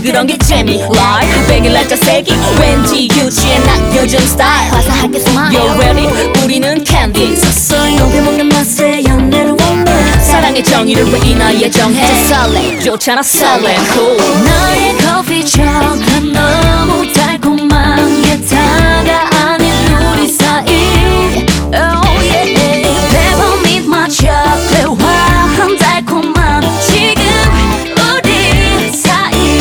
그런 게 재미 Like 베길 날짜 세기 왠지 유치해 나 요즘 스타일 화사하게 smile You're ready 우리는 캔디 서서히 녹여먹는 맛에 연애를 원해 사랑의 정의를 왜 이 나이에 정해 설레 좋잖아 설레 cool 너의 커피숍 너무 달콤한 게 다가 아닌 우리 사이 Oh yeah Never meet my chocolate 화한 달콤한 지금 우리 사이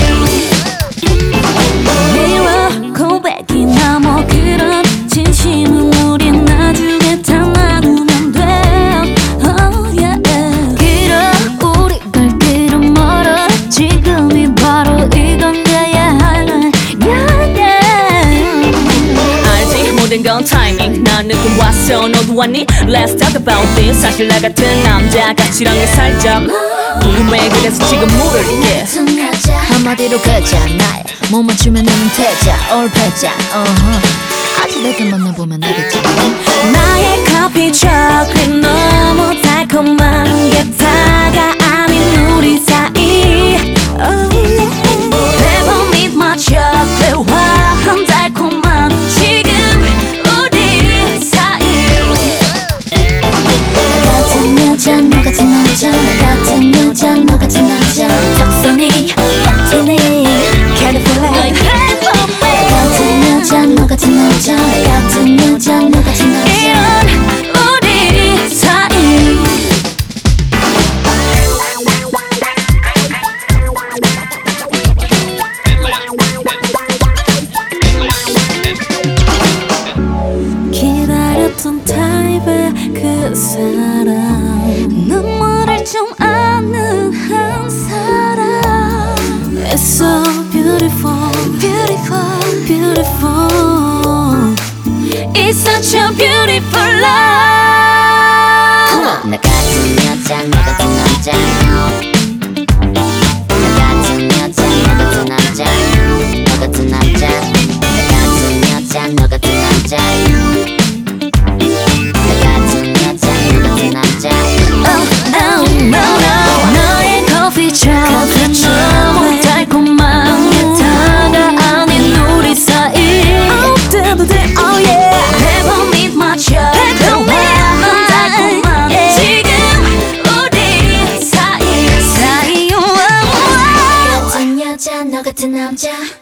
미워 고백이나 뭐 그런 진심은 우린 나중에 다 나누면 돼 Oh yeah 길어 우리 갈 길은 멀어 지금이 바로 이건 돼야 할 날 yeah, yeah. 알지 모든 건 타이밍 난 느낌 왔어 너도 왔니 Let's talk about this 사실 나 같은 남자 같이랑 게 살짝 궁금해 그래서 지금 물을게 한마디로 그잖아 못 맞추면 나는 퇴자 or 패자 아직 내게 만나보면 알겠지 나의 커피 초콜릿 너무 달콤한 게 다가 아닌 우리 사이 Oh yeah Never meet my chocolate 화한 달콤한 지금 우리 사이 나 같은 여자 너 같은 남자 나 같은 여자 너 같은 남자 적성이 같으니 Can you feel it? 나 같은 여자 너 같은 남자 나 같은 여자 너 같은 남자 이런 우리 사이 기다렸던 타입의 그 사람 눈물을 좀 아는 한 사람 It's so beautiful, beautiful, beautiful It's such a beautiful love 나 같은 여자 너 같은 남자 나 같은 여자 너 같은 남자 너 같은 남자 나 같은 여자 너 같은 남자 나 같은 여자 너 같은 남자 Oh no no no 너의 커피숍 너무 달콤한 게 다가 아닌 우리 사이 Oh 뜨부들 oh yeah Never meet my chocolate 화한 달콤한 지금 우리 사이 사이 같은 여자 너 같은 남자